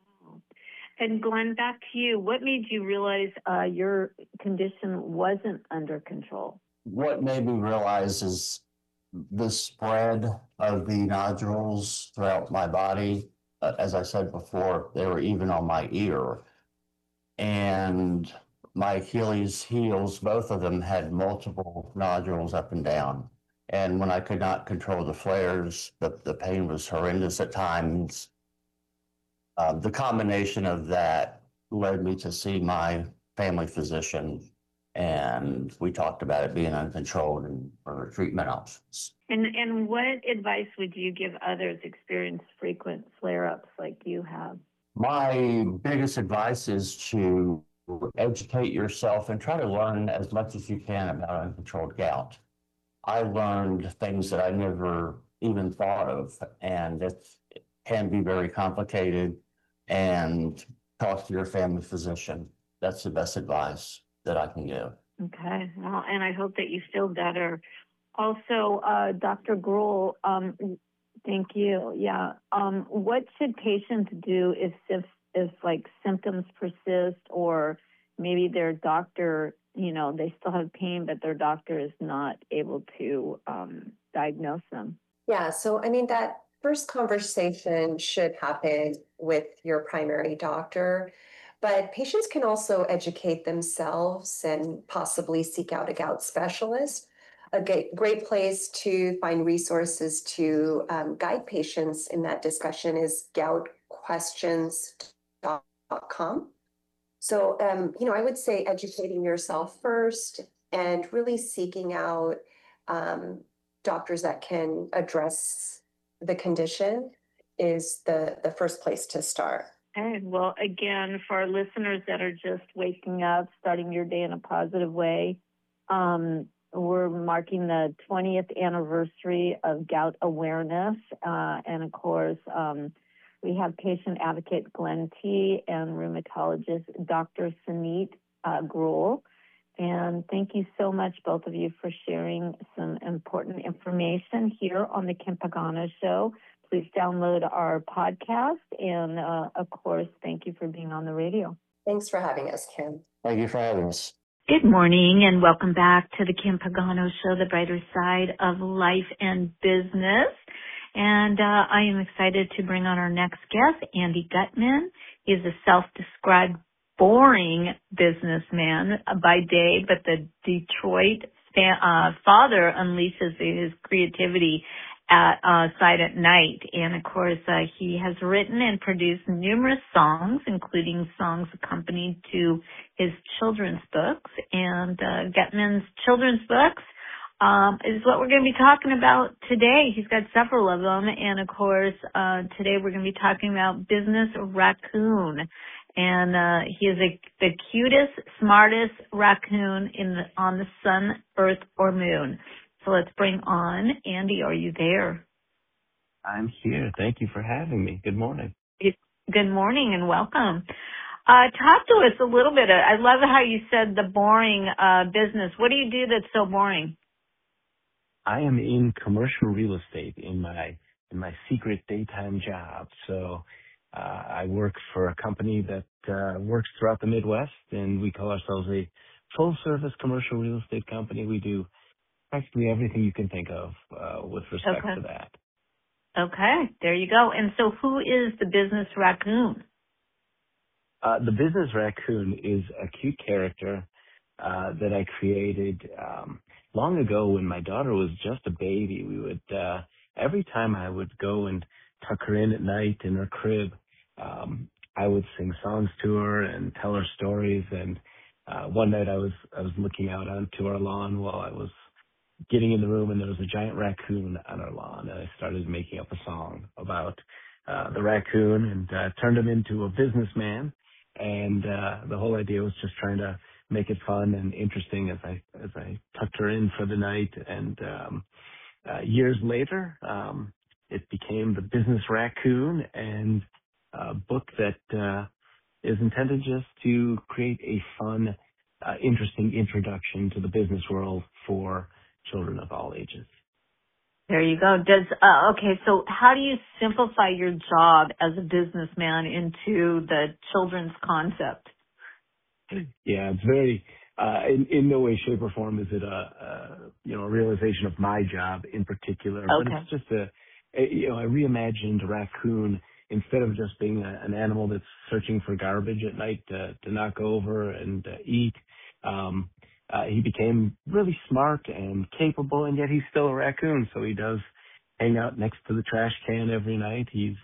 And Glenn, back to you. What made you realize your condition wasn't under control? What made me realize is the spread of the nodules throughout my body. As I said before, they were even on my ear. And my Achilles heels, both of them had multiple nodules up and down. And when I could not control the flares, the pain was horrendous at times. The combination of that led me to see my family physician, and we talked about it being uncontrolled and for treatment options. And what advice would you give others experience frequent flare-ups like you have? My biggest advice is to educate yourself and try to learn as much as you can about uncontrolled gout. I learned things that I never even thought of, and it can be very complicated. And talk to your family physician. That's the best advice that I can give. Okay. Well, and I hope that you feel better. Also, Dr. Gruhl, thank you. Yeah. What should patients do if like symptoms persist, or maybe their doctor, they still have pain, but their doctor is not able to diagnose them? Yeah. So, that first conversation should happen with your primary doctor, but patients can also educate themselves and possibly seek out a gout specialist. A great place to find resources to guide patients in that discussion is goutquestions.com. So, I would say educating yourself first and really seeking out doctors that can address the condition is the first place to start. Okay. Well, again, for our listeners that are just waking up, starting your day in a positive way, we're marking the 20th anniversary of gout awareness. And of course, we have patient advocate Glenn T. and rheumatologist Dr. Sunit Gruhl. And thank you so much, both of you, for sharing some important information here on the Kim Pagano Show. Please download our podcast. And, of course, thank you for being on the radio. Thanks for having us, Kim. Thank you for having us. Good morning and welcome back to the Kim Pagano Show, the brighter side of life and business. And I am excited to bring on our next guest, Andy Gutman. He is a self-described boring businessman by day, but the Detroit father unleashes his creativity side at night. And of course, he has written and produced numerous songs, including songs accompanied to his children's books. And Gutman's children's books is what we're going to be talking about today. He's got several of them. And of course, today we're going to be talking about Business Raccoon. And he is the cutest, smartest raccoon on the sun, earth, or moon. So let's bring on Andy. Are you there? I'm here. Thank you for having me. Good morning. Good morning and welcome. Talk to us a little bit. I love how you said the boring business. What do you do that's so boring? I am in commercial real estate in my secret daytime job. So I work for a company that works throughout the Midwest, and we call ourselves a full-service commercial real estate company. We do practically everything you can think of with respect to that. Okay, there you go. And so who is the Business Raccoon? The Business Raccoon is a cute character that I created long ago when my daughter was just a baby. We would, every time I would go and tuck her in at night in her crib, I would sing songs to her and tell her stories. And one night I was looking out onto our lawn while I was getting in the room, and there was a giant raccoon on our lawn, and I started making up a song about the raccoon and turned him into a businessman. And the whole idea was just trying to make it fun and interesting as I tucked her in for the night. And years later, it became the Business Raccoon, and a book that is intended just to create a fun, interesting introduction to the business world for children of all ages. There you go. Okay, so how do you simplify your job as a businessman into the children's concept? Yeah, it's very, in no way, shape, or form is it a realization of my job in particular, but it's just I reimagined a raccoon instead of just being an animal that's searching for garbage at night to knock over and eat, he became really smart and capable, and yet he's still a raccoon. So he does hang out next to the trash can every night.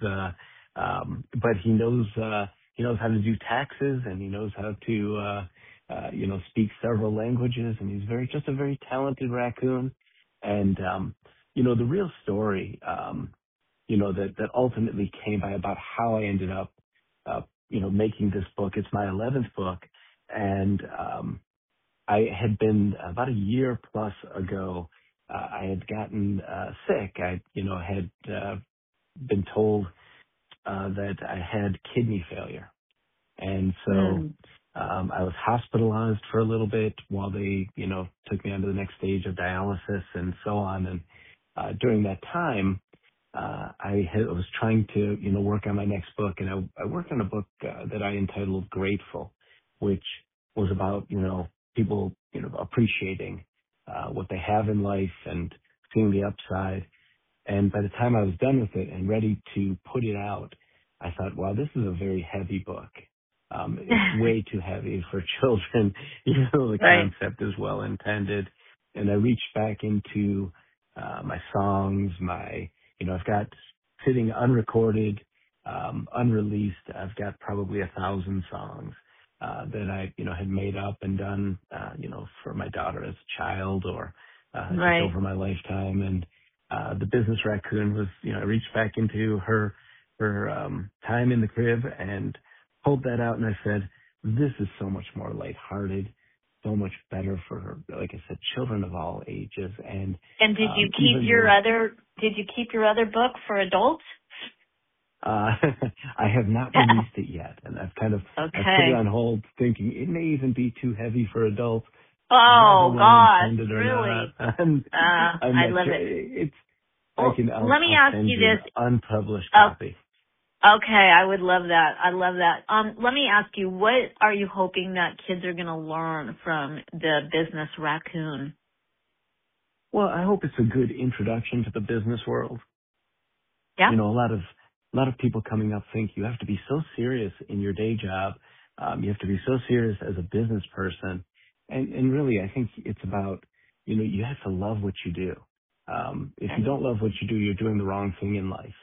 But he knows how to do taxes, and he knows how to speak several languages, and he's just a very talented raccoon. And the real story that ultimately came by about how I ended up making this book. It's my 11th book, and I had been about a year plus ago. I had gotten sick. I had been told that I had kidney failure, and so I was hospitalized for a little bit while they took me on to the next stage of dialysis and so on. And during that time, I was trying to work on my next book, and I worked on a book that I entitled Grateful, which was about people appreciating what they have in life and seeing the upside. And by the time I was done with it and ready to put it out, I thought, wow, this is a very heavy book. It's way too heavy for children, even though the concept is well intended. And I reached back into my songs, I've got sitting unrecorded, unreleased. I've got probably 1,000 songs that I, had made up and done, for my daughter as a child or just over my lifetime. And the business raccoon was, I reached back into her time in the crib and pulled that out, and I said, this is so much more lighthearted, so much better for her, like I said, children of all ages. And did you keep your other book for adults? I have not released it yet, and I've kind of I've put it on hold, thinking it may even be too heavy for adults. Oh God, really? I love it. Let me ask you this: unpublished copy. Okay, I would love that. I love that. Let me ask you, what are you hoping that kids are going to learn from the business raccoon? Well, I hope it's a good introduction to the business world. Yeah. A lot of people coming up think you have to be so serious in your day job. You have to be so serious as a business person. And really, I think it's about, you have to love what you do. If you don't love what you do, you're doing the wrong thing in life.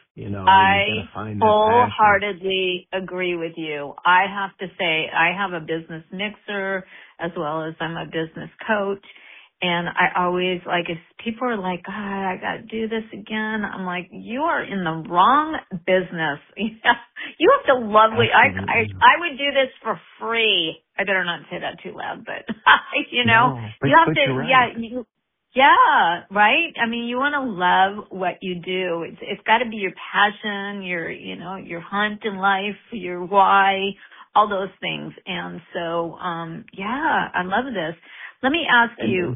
I wholeheartedly agree with you. I have to say, I have a business mixer as well as I'm a business coach. And I always, if people are like, God, I got to do this again. I'm like, you are in the wrong business. You have to love what I would do this for free. I better not say that too loud, but you have to, yeah, right? I mean, you want to love what you do. It's got to be your passion, your hunt in life, your why, all those things. And so, I love this. Let me ask you,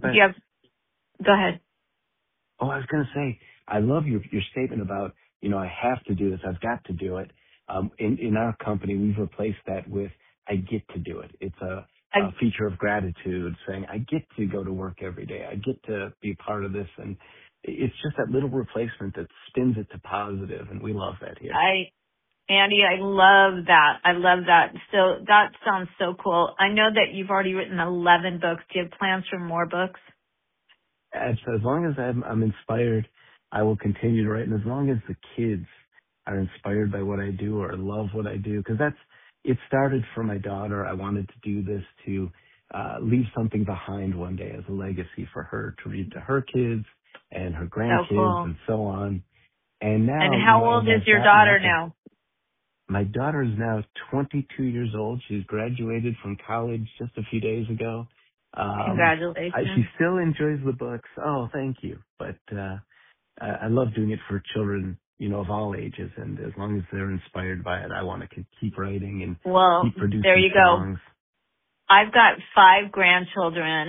go ahead. Oh, I was going to say, I love your statement about, I have to do this. I've got to do it. In our company, we've replaced that with, I get to do it. It's a feature of gratitude, saying I get to go to work every day. I get to be part of this. And it's just that little replacement that spins it to positive. And we love that here. Andy, I love that. I love that. So that sounds so cool. I know that you've already written 11 books. Do you have plans for more books? As long as I'm inspired, I will continue to write. And as long as the kids are inspired by what I do or love what I do, because it started for my daughter. I wanted to do this to leave something behind one day as a legacy for her to read to her kids and her grandkids and so on. And now. And how old is your daughter now? My daughter is now 22 years old. She's graduated from college just a few days ago. Congratulations. She still enjoys the books. Oh, thank you. But I love doing it for children, of all ages. And as long as they're inspired by it, I want to keep writing and keep producing there you songs. Go. I've got 5 grandchildren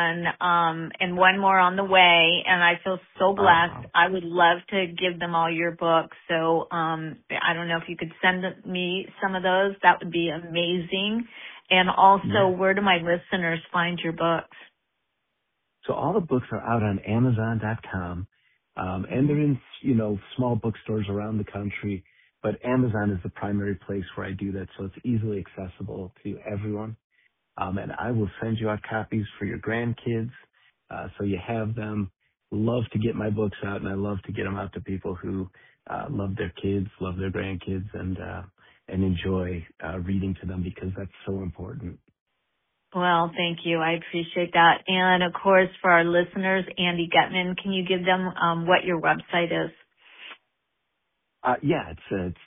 and one more on the way, and I feel so blessed. I would love to give them all your books. So I don't know if you could send me some of those. That would be amazing. And also, where do my listeners find your books? So all the books are out on Amazon.com, and they're in small bookstores around the country. but Amazon is the primary place where I do that, so it's easily accessible to everyone. And I will send you out copies for your grandkids, so you have them. Love to get my books out, and I love to get them out to people who love their kids, love their grandkids, and enjoy reading to them, because that's so important. Well, thank you. I appreciate that. And of course, for our listeners, Andy Gutman, can you give them what your website is? Yeah, it's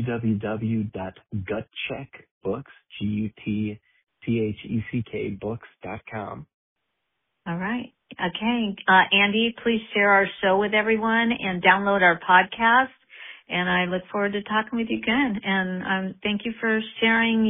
www.gutcheckbooks, GUTCHECK books.com. All right. Okay. Andy, please share our show with everyone and download our podcast. And I look forward to talking with you again. And thank you for sharing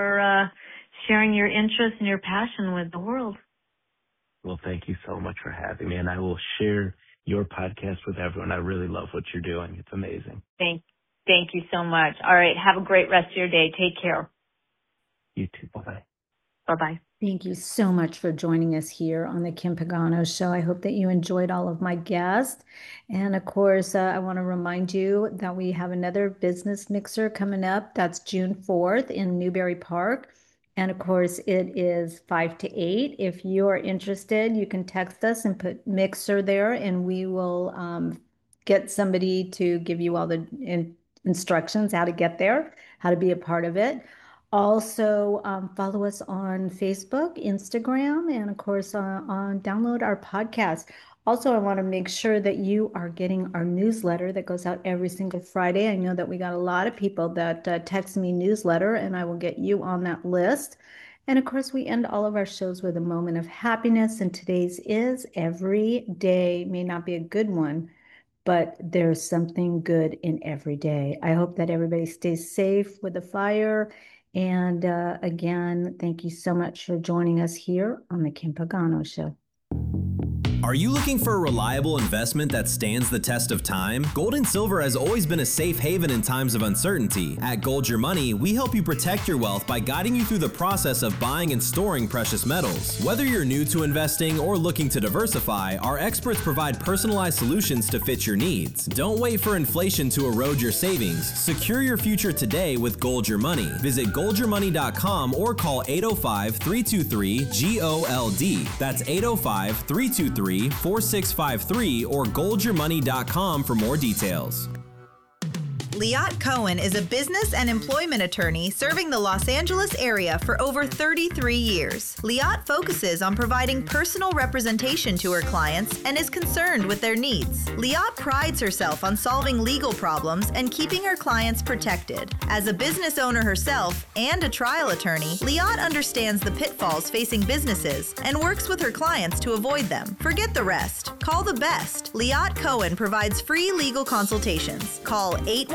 your interest and your passion with the world. Well, thank you so much for having me, and I will share your podcast with everyone. I really love what you're doing. It's amazing. Thank you so much. All right. Have a great rest of your day. Take care. You too. Bye-bye. Bye-bye. Thank you so much for joining us here on the Kim Pagano Show. I hope that you enjoyed all of my guests. And of course, I want to remind you that we have another business mixer coming up. That's June 4th in Newbury Park. And of course, it is 5 to 8. If you are interested, you can text us and put mixer there, and we will get somebody to give you all the instructions, how to get there, how to be a part of it. Also, follow us on Facebook, Instagram, and of course, on download our podcast. Also, I want to make sure that you are getting our newsletter that goes out every single Friday. I know that we got a lot of people that text me newsletter, and I will get you on that list. And of course, we end all of our shows with a moment of happiness, and today's is every day may not be a good one, but there's something good in every day. I hope that everybody stays safe with the fire. And again, thank you so much for joining us here on the Kim Pagano Show. Are you looking for a reliable investment that stands the test of time? Gold and silver has always been a safe haven in times of uncertainty. At Gold Your Money, we help you protect your wealth by guiding you through the process of buying and storing precious metals. Whether you're new to investing or looking to diversify, our experts provide personalized solutions to fit your needs. Don't wait for inflation to erode your savings. Secure your future today with Gold Your Money. Visit goldyourmoney.com or call 805-323-GOLD. That's 805-323-4653 or goldyourmoney.com for more details. Liat Cohen is a business and employment attorney serving the Los Angeles area for over 33 years. Liat focuses on providing personal representation to her clients and is concerned with their needs. Liat prides herself on solving legal problems and keeping her clients protected. As a business owner herself and a trial attorney, Liat understands the pitfalls facing businesses and works with her clients to avoid them. Forget the rest. Call the best. Liat Cohen provides free legal consultations. Call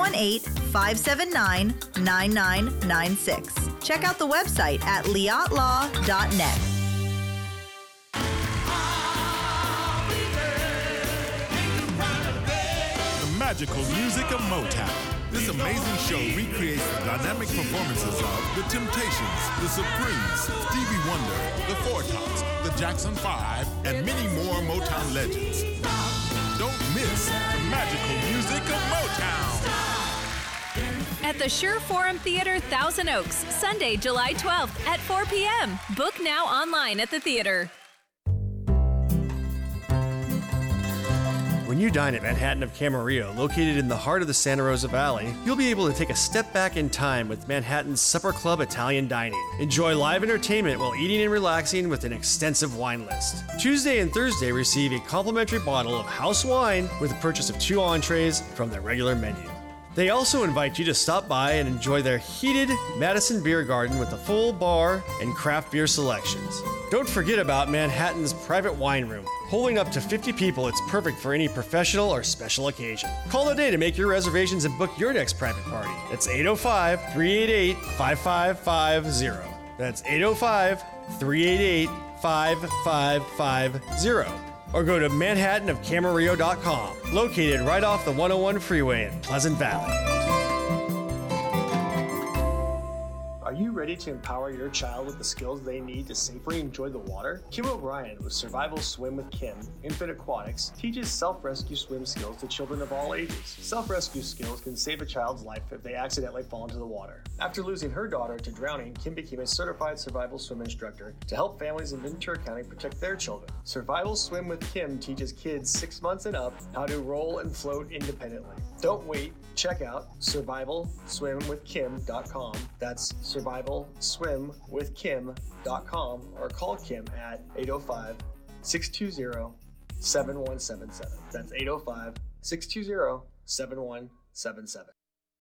818-579-9996. Check out the website at liatlaw.net. The magical music of Motown. This amazing show recreates the dynamic performances of The Temptations, The Supremes, Stevie Wonder, The Four Tops, The Jackson 5, and many more Motown legends. Don't miss the magical music of Motown. At the Sure Forum Theater, Thousand Oaks, Sunday, July 12th at 4 p.m. Book now online at the theater. When you dine at Manhattan of Camarillo, located in the heart of the Santa Rosa Valley, you'll be able to take a step back in time with Manhattan's Supper Club Italian Dining. Enjoy live entertainment while eating and relaxing with an extensive wine list. Tuesday and Thursday receive a complimentary bottle of house wine with the purchase of 2 entrees from their regular menu. They also invite you to stop by and enjoy their heated Madison Beer Garden with a full bar and craft beer selections. Don't forget about Manhattan's private wine room. Holding up to 50 people, it's perfect for any professional or special occasion. Call today to make your reservations and book your next private party. That's 805-388-5550. That's 805-388-5550. Or go to manhattanofcamarillo.com, located right off the 101 freeway in Pleasant Valley. Are Are you ready to empower your child with the skills they need to safely enjoy the water? Kim O'Brien with Survival Swim with Kim, Infant Aquatics, teaches self-rescue swim skills to children of all ages. Self-rescue skills can save a child's life if they accidentally fall into the water. After losing her daughter to drowning, Kim became a certified survival swim instructor to help families in Ventura County protect their children. Survival Swim with Kim teaches kids 6 months and up how to roll and float independently. Don't wait. Check out survivalswimwithkim.com. That's survivalswimwithkim.com or call Kim at 805-620-7177. That's 805-620-7177.